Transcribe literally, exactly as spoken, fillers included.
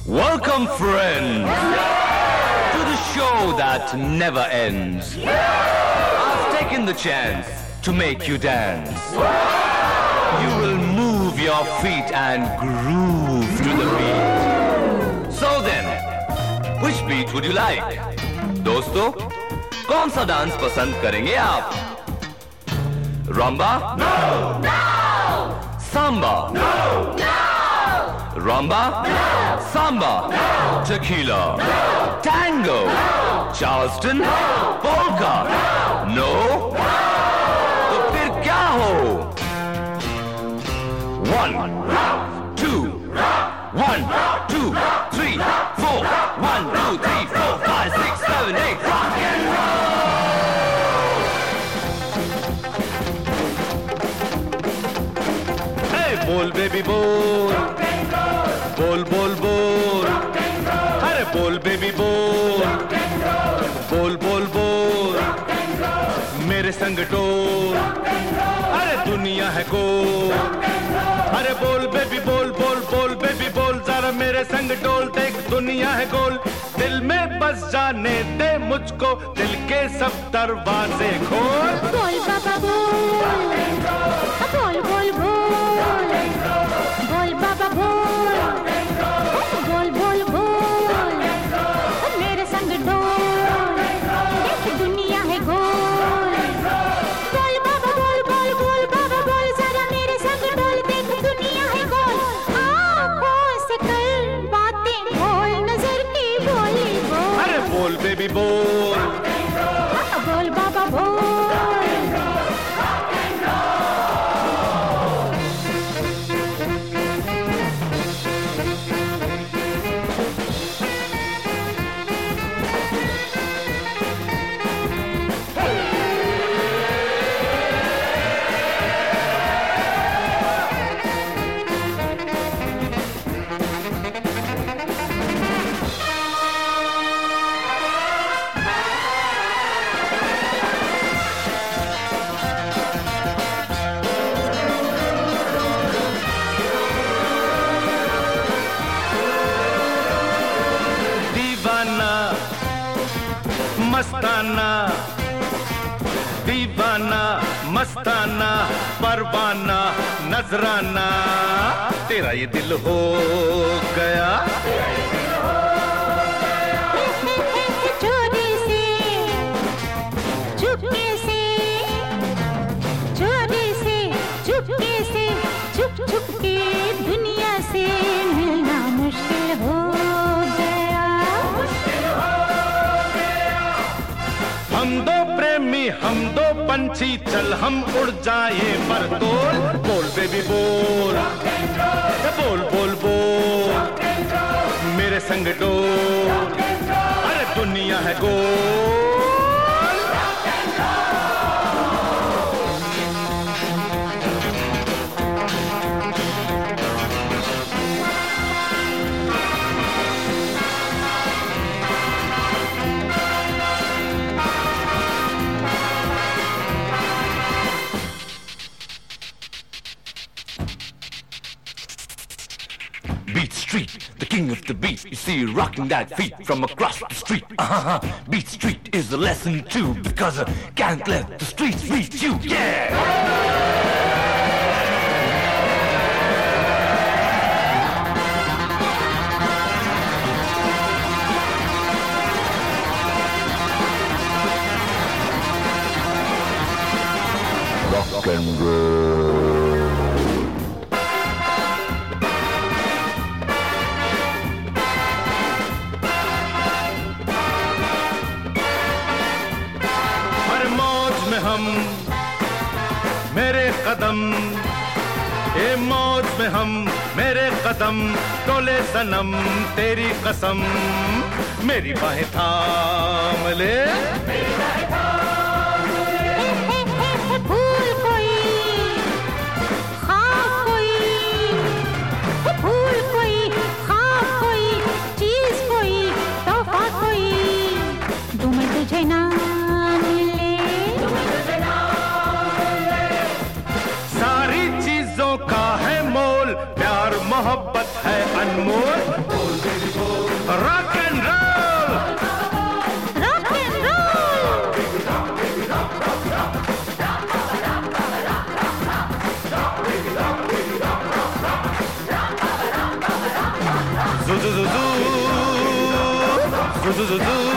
Welcome, friends, to the show that never ends. I've taken the chance to make you dance. You will move your feet and groove to the beat. So then, which beat would you like? दोस्तों, कौन सा dance पसंद करेंगे आप? Rumba? No! No! Samba? No! No! Rumba? No! Samba? No! Tequila? No! Tango? No! Charleston? No! Polka? No! No? No! तो फिर क्या हो? One, two, one, two, three, four, one, two, three, four, five, six, seven, eight, rock and roll! Hey, बोल baby बोल, बोल बोल बोल, अरे बोल बेबी बोल, बोल बोल बोल, मेरे संग डोल, अरे दुनिया है गोल, अरे बोल बेबी बोल बोल बोल बेबी बोल, जरा मेरे संग डोल, देख दुनिया है गोल, दिल में बस जाने दे मुझको, दिल के सब दरवाजे खोल। बोल बाबा बोल, बोल बोल बोल, बोल बाबा बोल, बोल बोल बोल, मेरे संग डोल, देख दुनिया है गोल, बोल बाबा बोल बोल बोल बाबा बोल, जरा मेरे संग डोल, देख दुनिया है गोल, आँखों से कर बातें बोल, नजर की बोली बोल, अरे बोल बेबी बोल, बोल बाबा बोल। मस्ताना दीवाना मस्ताना परवाना नजराना, तेरा ये दिल हो गया, चोरी से चुपके से, चोरी से चुपके से, छुप छुप के दुनिया से मिलना मुश्किल हो गया, हम दो प्रेमी हम दो पंछी, चल हम उड़ जाए पर तोल, बोल बेबी बोल, बोल बोल बोल, मेरे संग डोल, अरे दुनिया है गोल। Beat Street, the king of the beat. You see you rocking that feet from across the street. Uh-huh. Beat Street is a lesson too, because I can't let the streets beat you. Yeah! Rock and roll. हम मेरे कदम, ए मौज में हम मेरे कदम, डोले सनम तेरी कसम, मेरी बाहें थाम ले, मेरी बाहें थाम ले, फूल कोई ख्वाब कोई, फूल कोई ख्वाब कोई, चीज कोई तोहफा कोई, दूं मैं तुझे ना का है मोल, प्यार मोहब्बत है अनमोल, बोल बेबी जू जू